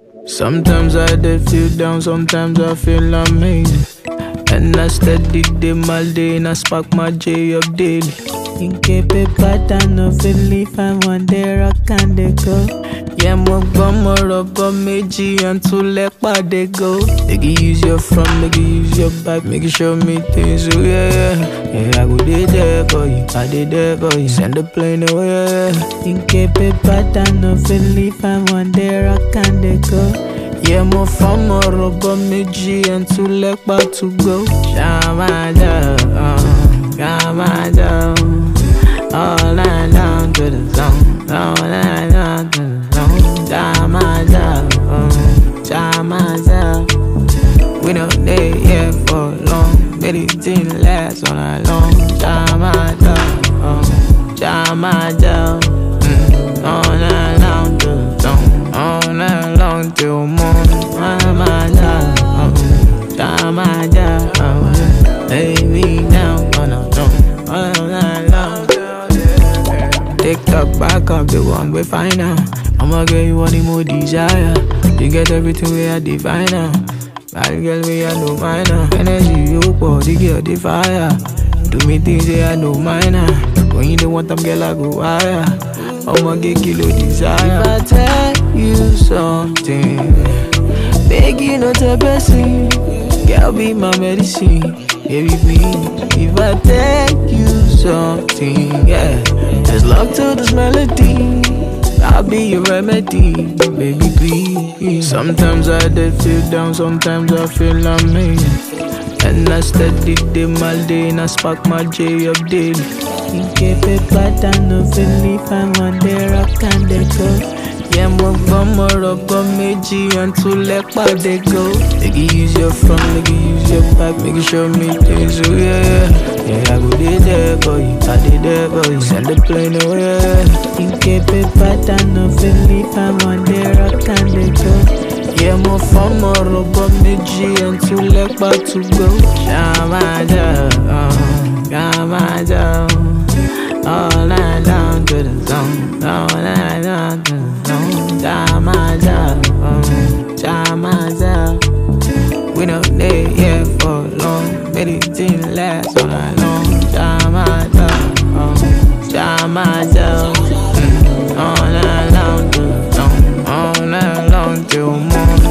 Sometimes I did feel down, sometimes I feel amazing. And I steady them all day and I spark my J up daily. In keep a pattern of a leaf and one day rock and they go. Yeah, mo gbọ́ mo rọ̀bọ̀ méjì and two lẹ́pà they go. Make you use your front, make you use your back, make you show me things, oh yeah. Yeah, I go there for you, I did there for you. Send the plane away, yeah. In keep a pattern of a leaf and one day rock and they go. Yeah, mo fọ́ mo rọ̀bọ̀ méjì and two lẹ́pà to go. Shamada, all night down to the zone, all night down to the zone. Shamada, we don't stay here for long, but it didn't last all night long. Shamada, all night down to the zone, all night long till morning. Shamada, lay me down on the throne, all night long. TikTok back up the one we find out. I'ma get you any more desire. You get everything we are divine now. Bad girl we are no minor. Energy you body girl the fire. Do me things they are no minor. When you don't want them girl I go higher. I'ma get kilo desire. If I tell you something, beg you not to person. Girl be my medicine, baby please. If I tell you something, yeah, there's love to this melody. I'll be your remedy, baby please. Sometimes I did feel down, sometimes I feel amazing. And I steady them all day and I spark my J up daily. In keep a pattern of a leaf and one day rock and they go. Yeah, mo gbọ́ mo rọ̀bọ̀ méjì and two lẹ́pà they go. Make you use your front, make you use your back, make you show me things, oh yeah. Yeah, I go there for you, I did there for you. Send the plane away, yeah. In keep a pattern of a leaf and one day rock and they go. Yeah, mo fọ́ mo rọ̀bọ̀ méjì and two lẹ́pà to go. Shamada, all night down to the zone, all night down to the zone. Shamada, we don't stay here for long, but it didn't last all night long. Shamada, all night long to the zone, all night long till morning.